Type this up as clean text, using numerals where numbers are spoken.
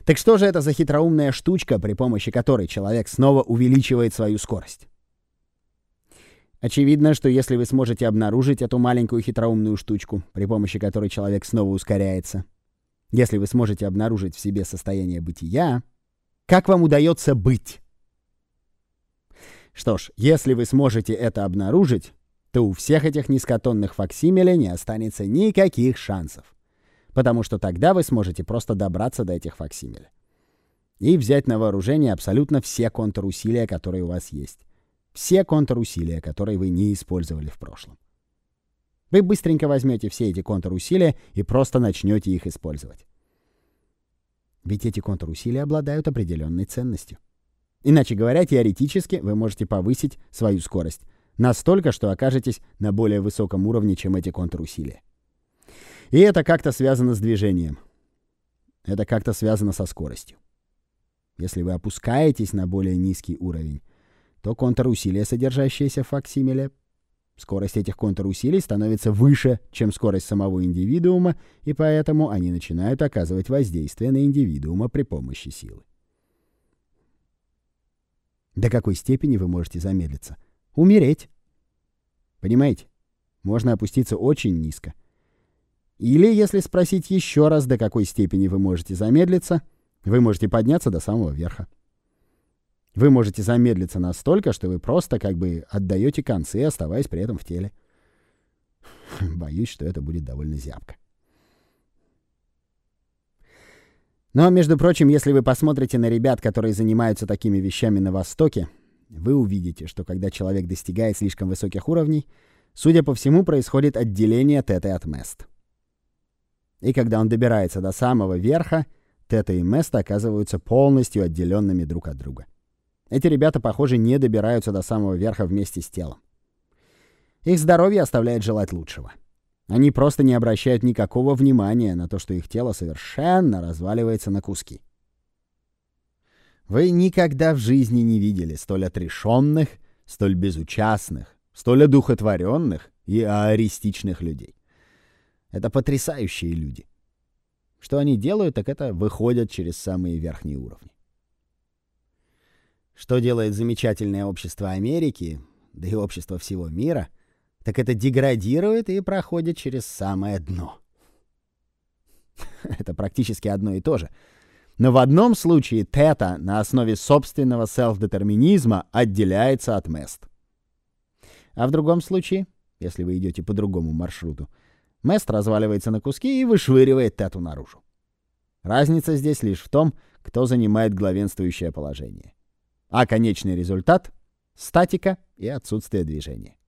Так что же это за хитроумная штучка, при помощи которой человек снова увеличивает свою скорость? Очевидно, что если вы сможете обнаружить эту маленькую хитроумную штучку, при помощи которой человек снова ускоряется, если вы сможете обнаружить в себе состояние бытия, как вам удается быть? Что ж, если вы сможете это обнаружить, то у всех этих низкотонных факсимиле не останется никаких шансов. Потому что тогда вы сможете просто добраться до этих факсимиле и взять на вооружение абсолютно все контрусилия, которые у вас есть. Все контрусилия, которые вы не использовали в прошлом. Вы быстренько возьмете все эти контрусилия и просто начнете их использовать. Ведь эти контрусилия обладают определенной ценностью. Иначе говоря, теоретически вы можете повысить свою скорость настолько, что окажетесь на более высоком уровне, чем эти контрусилия. И это как-то связано с движением. Это как-то связано со скоростью. Если вы опускаетесь на более низкий уровень, то контрусилия, содержащиеся в факсимиле, скорость этих контрусилий становится выше, чем скорость самого индивидуума, и поэтому они начинают оказывать воздействие на индивидуума при помощи силы. До какой степени вы можете замедлиться? Умереть. Понимаете? Можно опуститься очень низко. Или, если спросить еще раз, до какой степени вы можете замедлиться, вы можете подняться до самого верха. Вы можете замедлиться настолько, что вы просто как бы отдаете концы, оставаясь при этом в теле. Боюсь, что это будет довольно зябко. Но, между прочим, если вы посмотрите на ребят, которые занимаются такими вещами на Востоке, вы увидите, что когда человек достигает слишком высоких уровней, судя по всему, происходит отделение теты от мест. И когда он добирается до самого верха, тета и место оказываются полностью отделенными друг от друга. Эти ребята, похоже, не добираются до самого верха вместе с телом. Их здоровье оставляет желать лучшего. Они просто не обращают никакого внимания на то, что их тело совершенно разваливается на куски. Вы никогда в жизни не видели столь отрешенных, столь безучастных, столь одухотворенных и ааристичных людей. Это потрясающие люди. Что они делают, так это выходят через самые верхние уровни. Что делает замечательное общество Америки, да и общество всего мира, так это деградирует и проходит через самое дно. Это практически одно и то же. Но в одном случае тета на основе собственного селф-детерминизма отделяется от мест. А в другом случае, если вы идете по другому маршруту, мест разваливается на куски и вышвыривает тету наружу. Разница здесь лишь в том, кто занимает главенствующее положение. А конечный результат — статика и отсутствие движения.